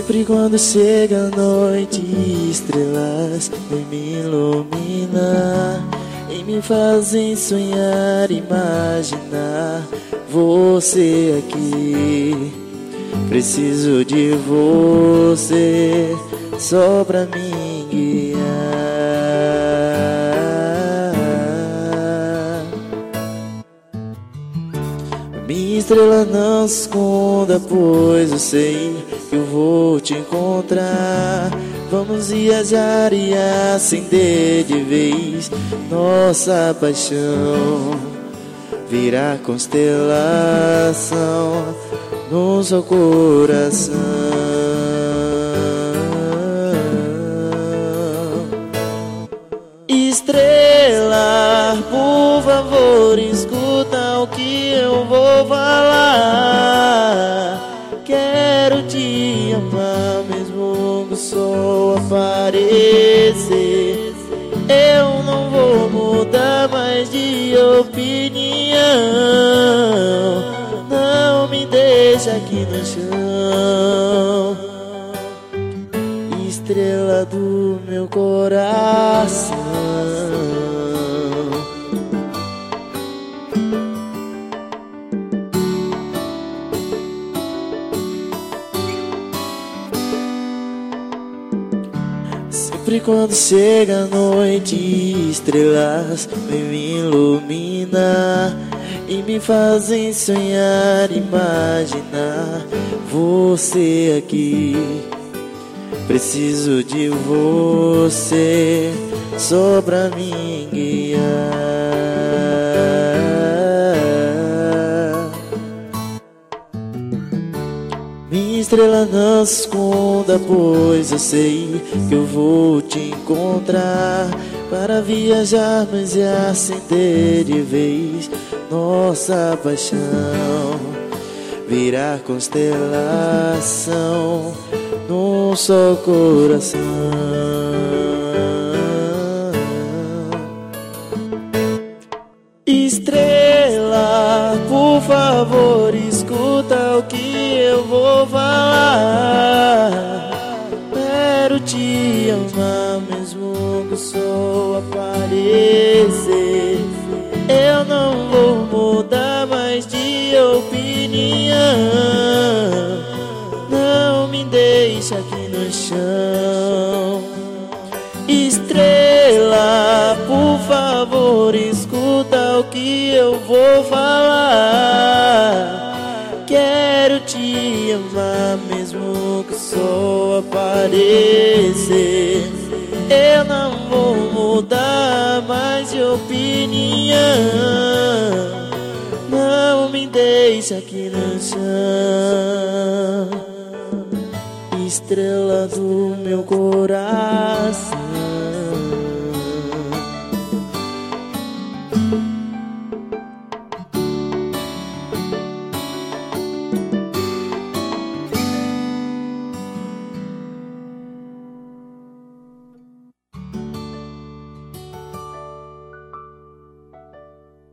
Sempre quando chega a noite, estrelas vêm me iluminar e me fazem sonhar, imaginar você aqui. Preciso de você só pra me guiar. Minha estrela, não se esconda, pois eu sei que eu vou te encontrar. Vamos viajar e acender de vez nossa paixão, virar constelação no seu coração. Estrela, por favor, escuta o que eu vou falar. Quero te amar mesmo que o sol aparecer. Eu não vou mudar mais de opinião. Não me deixa aqui no chão. Estrela do meu coração. Sempre quando chega a noite, estrelas vêm me iluminar e me fazem sonhar, imaginar você aqui. Preciso de você só pra me guiar. Minha estrela, não se esconda, pois eu sei que eu vou te encontrar para viajarmos e acender de vez nossa paixão, virar constelação num só coração. Estrela, por favor, escuta o que eu vou falar. Quero te amar mesmo que o sol aparecer. Eu não vou mudar mais de opinião. Não me deixa aqui no chão. Estrela, por favor, escuta o que eu vou falar. Quero te amar mesmo que o sol aparecer. Eu não vou mudar mais de opinião. Não me deixa aqui no chão. Estrela do meu coração.